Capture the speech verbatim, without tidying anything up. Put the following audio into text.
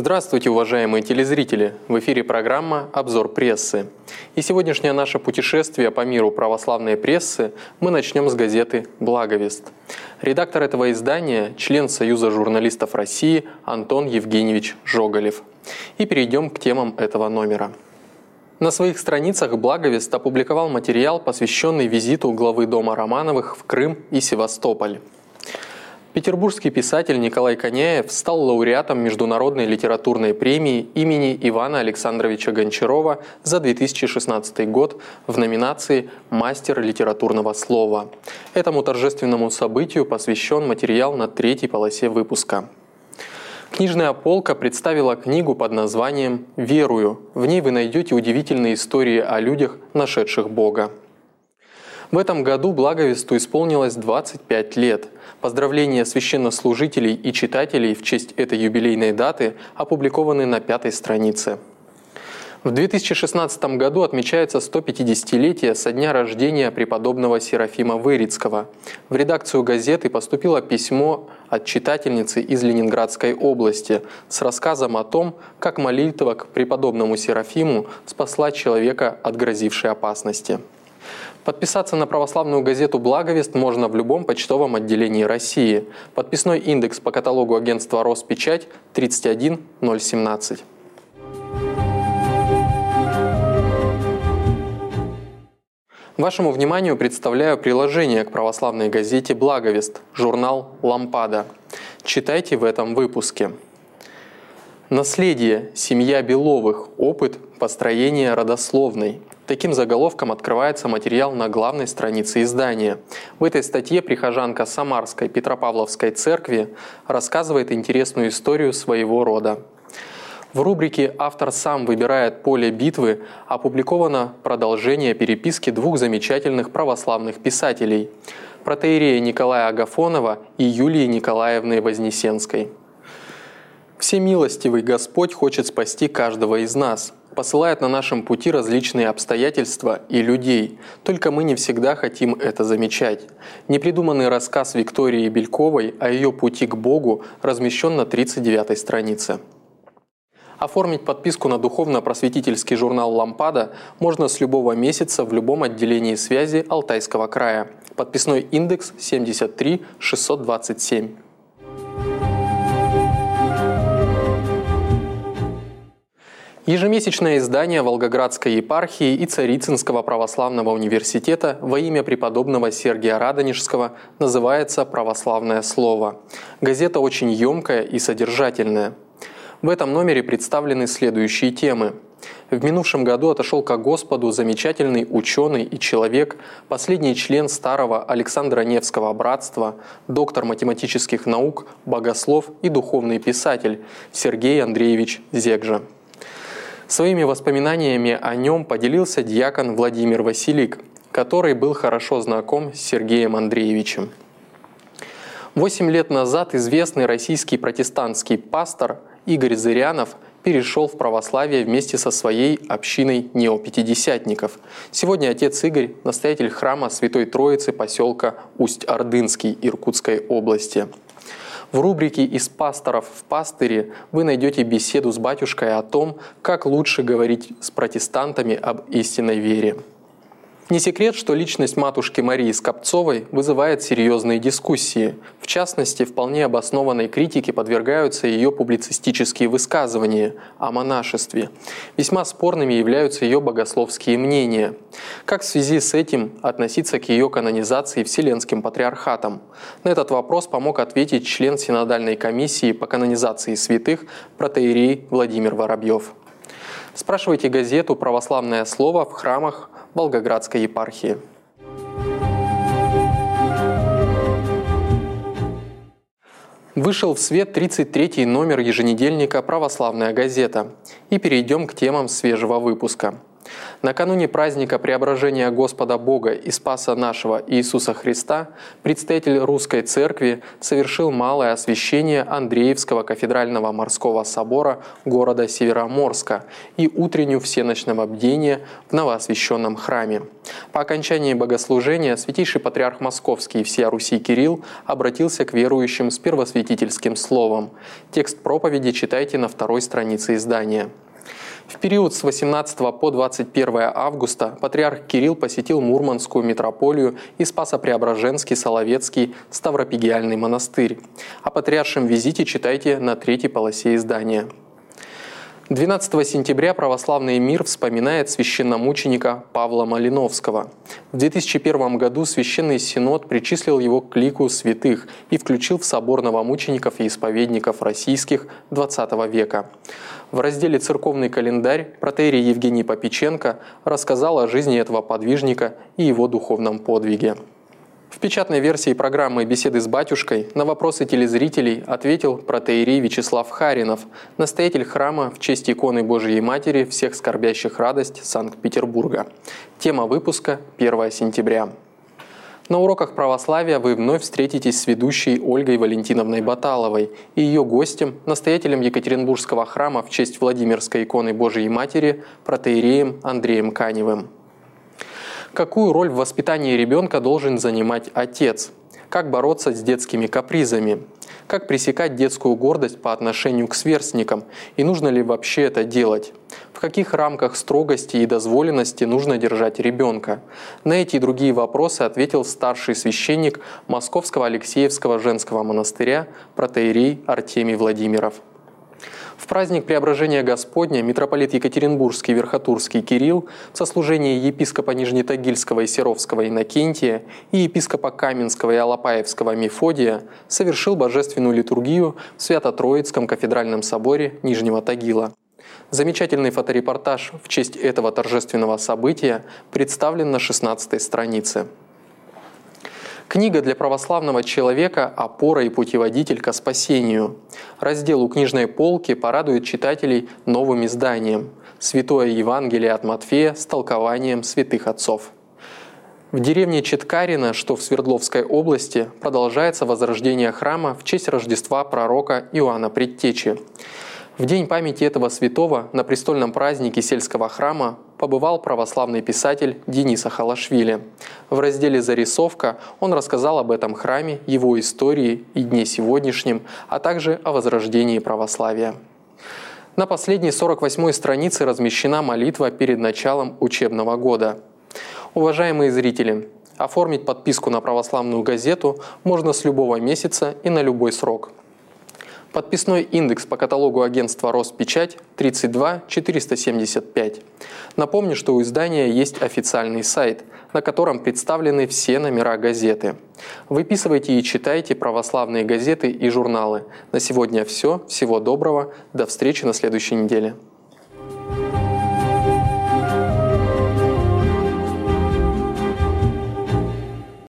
Здравствуйте, уважаемые телезрители! В эфире программа «Обзор прессы». И сегодняшнее наше путешествие по миру православной прессы мы начнем с газеты «Благовест». Редактор этого издания – член Союза журналистов России Антон Евгеньевич Жоголев. И перейдем к темам этого номера. На своих страницах «Благовест» опубликовал материал, посвященный визиту главы дома Романовых в Крым и Севастополь. Петербургский писатель Николай Коняев стал лауреатом Международной литературной премии имени Ивана Александровича Гончарова за две тысячи шестнадцатый год в номинации «Мастер литературного слова». Этому торжественному событию посвящен материал на третьей полосе выпуска. Книжная полка представила книгу под названием «Верую». В ней вы найдете удивительные истории о людях, нашедших Бога. В этом году Благовесту исполнилось двадцать пять лет. Поздравления священнослужителей и читателей в честь этой юбилейной даты опубликованы на пятой странице. В две тысячи шестнадцатом году отмечается сто пятидесятилетие со дня рождения преподобного Серафима Вырицкого. В редакцию газеты поступило письмо от читательницы из Ленинградской области с рассказом о том, как молитва к преподобному Серафиму спасла человека от грозившей опасности. Подписаться на православную газету «Благовест» можно в любом почтовом отделении России. Подписной индекс по каталогу агентства «Роспечать» тридцать один ноль семнадцать. Вашему вниманию представляю приложение к православной газете «Благовест» – журнал «Лампада». Читайте в этом выпуске. Наследие. Семья Беловых. Опыт построения родословной. Таким заголовком открывается материал на главной странице издания. В этой статье прихожанка Самарской Петропавловской церкви рассказывает интересную историю своего рода. В рубрике «Автор сам выбирает поле битвы» опубликовано продолжение переписки двух замечательных православных писателей – протоиерея Николая Агафонова и Юлии Николаевны Вознесенской. Всемилостивый Господь хочет спасти каждого из нас, посылает на нашем пути различные обстоятельства и людей, только мы не всегда хотим это замечать. Непридуманный рассказ Виктории Бельковой о ее пути к Богу размещен на тридцать девятой странице. Оформить подписку на духовно-просветительский журнал «Лампада» можно с любого месяца в любом отделении связи Алтайского края. Подписной индекс семьдесят три шестьсот двадцать семь. Ежемесячное издание Волгоградской епархии и Царицынского православного университета во имя преподобного Сергия Радонежского называется «Православное слово». Газета очень емкая и содержательная. В этом номере представлены следующие темы. В минувшем году отошел ко Господу замечательный ученый и человек, последний член старого Александра Невского братства, доктор математических наук, богослов и духовный писатель Сергей Андреевич Зегжа. Своими воспоминаниями о нем поделился диакон Владимир Василик, который был хорошо знаком с Сергеем Андреевичем. Восемь лет назад известный российский протестантский пастор Игорь Зырянов перешел в православие вместе со своей общиной неопятидесятников. Сегодня отец Игорь – настоятель храма Святой Троицы поселка Усть-Ордынский Иркутской области. В рубрике «Из пасторов в пастыре» вы найдете беседу с батюшкой о том, как лучше говорить с протестантами об истинной вере. Не секрет, что личность матушки Марии Скопцовой вызывает серьезные дискуссии. В частности, вполне обоснованной критике подвергаются ее публицистические высказывания о монашестве. Весьма спорными являются ее богословские мнения. Как в связи с этим относиться к ее канонизации Вселенским патриархатом? На этот вопрос помог ответить член Синодальной комиссии по канонизации святых протоиерей Владимир Воробьев. Спрашивайте газету «Православное слово» в храмах Волгоградской епархии. Вышел в свет тридцать третий номер еженедельника «Православная газета». И перейдем к темам свежего выпуска. Накануне праздника Преображения Господа Бога и Спаса нашего Иисуса Христа предстоятель Русской Церкви совершил малое освящение Андреевского кафедрального морского собора города Североморска и утреннюю всеночного бдения в новоосвященном храме. По окончании богослужения святейший патриарх Московский и всея Руси Кирилл обратился к верующим с первосвятительским словом. Текст проповеди читайте на второй странице издания. В период с восемнадцатого по двадцать первое августа патриарх Кирилл посетил Мурманскую митрополию и Спасо-Преображенский, Соловецкий, Ставропигиальный монастырь. О патриаршем визите читайте на третьей полосе издания. двенадцатого сентября православный мир вспоминает священномученика Павла Малиновского. В две тысячи первом году Священный Синод причислил его к лику святых и включил в собор новомучеников и исповедников российских двадцатого века. В разделе «Церковный календарь» протоиерей Евгений Попеченко рассказал о жизни этого подвижника и его духовном подвиге. В печатной версии программы «Беседы с батюшкой» на вопросы телезрителей ответил протоиерей Вячеслав Харинов, настоятель храма в честь иконы Божией Матери всех скорбящих радость Санкт-Петербурга. Тема выпуска первое сентября. На уроках православия вы вновь встретитесь с ведущей Ольгой Валентиновной Баталовой и ее гостем, настоятелем Екатеринбургского храма в честь Владимирской иконы Божией Матери, протоиереем Андреем Каневым. Какую роль в воспитании ребенка должен занимать отец? Как бороться с детскими капризами? Как пресекать детскую гордость по отношению к сверстникам? И нужно ли вообще это делать? В каких рамках строгости и дозволенности нужно держать ребенка? На эти и другие вопросы ответил старший священник Московского Алексеевского женского монастыря протоиерей Артемий Владимиров. В праздник Преображения Господня митрополит Екатеринбургский Верхотурский Кирилл в сослужении епископа Нижнетагильского и Серовского Иннокентия и епископа Каменского и Алапаевского Мефодия совершил божественную литургию в Свято-Троицком кафедральном соборе Нижнего Тагила. Замечательный фоторепортаж в честь этого торжественного события представлен на шестнадцатой странице. Книга для православного человека «Опора и путеводитель ко спасению». Раздел у книжной полки порадует читателей новым изданием «Святое Евангелие от Матфея с толкованием святых отцов». В деревне Четкарино, что в Свердловской области, продолжается возрождение храма в честь Рождества пророка Иоанна Предтечи. В день памяти этого святого на престольном празднике сельского храма побывал православный писатель Денис Ахалашвили. В разделе «Зарисовка» он рассказал об этом храме, его истории и дне сегодняшнем, а также о возрождении православия. На последней сорок восьмой странице размещена молитва перед началом учебного года. Уважаемые зрители, оформить подписку на православную газету можно с любого месяца и на любой срок. Подписной индекс по каталогу агентства «Роспечать» тридцать два четыреста семьдесят пять. Напомню, что у издания есть официальный сайт, на котором представлены все номера газеты. Выписывайте и читайте православные газеты и журналы. На сегодня все. Всего доброго. До встречи на следующей неделе.